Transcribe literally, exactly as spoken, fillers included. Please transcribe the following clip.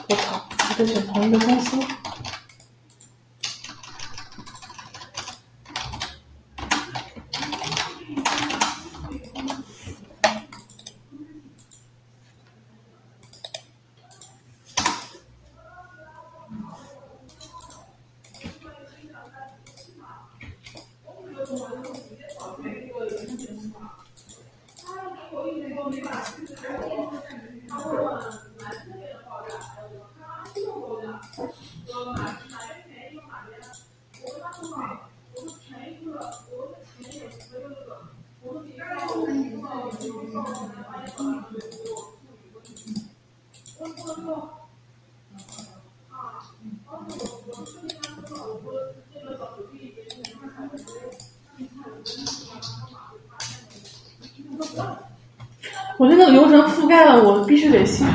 我操，我在选同一个公司。我觉得那个流程覆盖了我必须得信